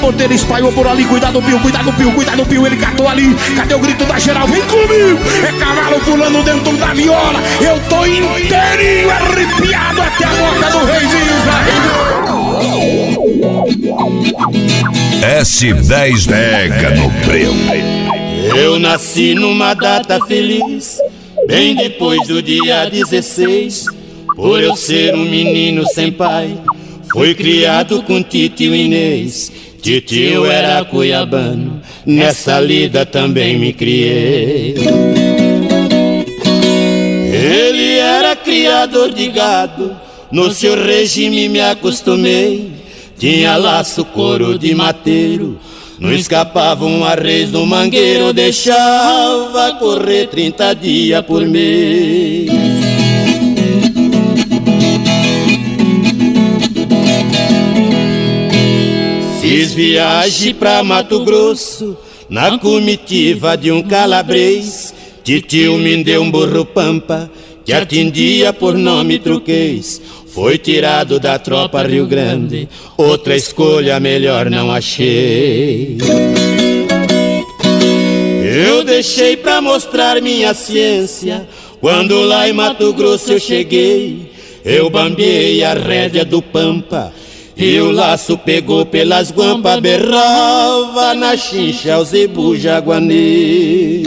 porteira espalhou por ali. Cuidado, Pio, cuidado, Pio, cuidado, Pio. Ele catou ali. Cadê o grito da geral? Vem comigo! É cavalo pulando dentro da viola. Eu tô inteirinho arrepiado até a boca do reizinho Israel. S10 pega no breu. Eu nasci numa data feliz, bem depois do dia 16. Por eu ser um menino sem pai, fui criado com titio Inês. Titio era cuiabano, nessa lida também me criei. Ele era criador de gado, no seu regime me acostumei. Tinha laço, couro de mateiro, não escapava um arreio do mangueiro. Deixava correr 30 dias por mês. Fiz viagem pra Mato Grosso, na comitiva de um calabrês. Titio me deu um burro pampa, que atendia por nome truquês. Foi tirado da tropa Rio Grande, outra escolha melhor não achei. Eu deixei pra mostrar minha ciência, quando lá em Mato Grosso eu cheguei. Eu bambeei a rédea do pampa, e o laço pegou pelas guampas. Berrava na chincha o zebu jaguanê.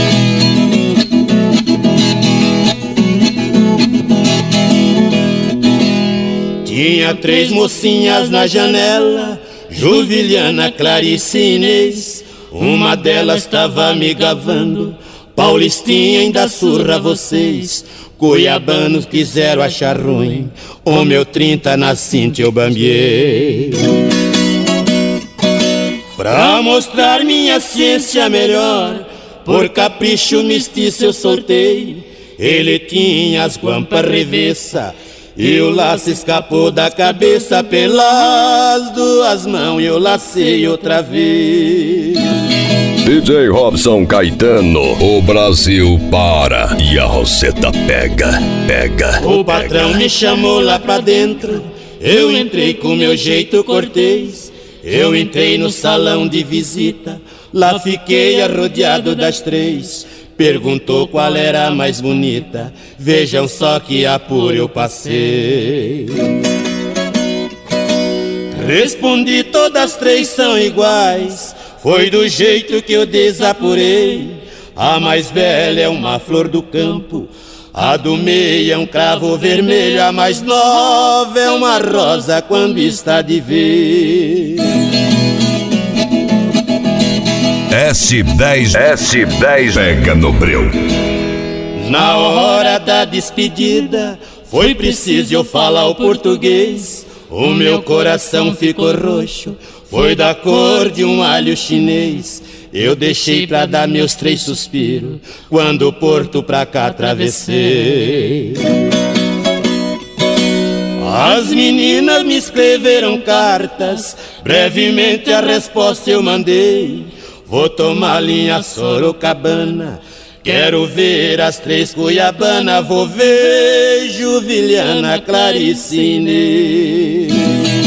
Tinha 3 mocinhas na janela, Juvilhana, Clarice e Inês. Uma delas tava me gavando, Paulistinha ainda surra vocês. Cuiabanos quiseram achar ruim, o meu 30 na cinta eu bambiei. Pra mostrar minha ciência melhor, por capricho mestiço eu soltei. Ele tinha as guampas revessa, e o laço escapou da cabeça. Pelas 2 mãos eu lacei outra vez. DJ Robson Caetano, o Brasil para e a roseta pega, pega. O patrão me chamou lá pra dentro, eu entrei com meu jeito cortês. Eu entrei no salão de visita, lá fiquei arrodeado das 3. Perguntou qual era a mais bonita, vejam só que apuro eu passei. Respondi, todas 3 são iguais, foi do jeito que eu desapurei. A mais bela é uma flor do campo, a do meio é um cravo vermelho, a mais nova é uma rosa quando está de vez. S10 pega no breu. Na hora da despedida, foi preciso eu falar o português. O meu coração ficou roxo, foi da cor de um alho chinês. Eu deixei pra dar meus 3 suspiros, quando o porto pra cá atravessei. As meninas me escreveram cartas, brevemente a resposta eu mandei. Vou tomar linha Sorocabana, quero ver as 3 cuiabanas. Vou ver Juvilhana, Clarice e Inês.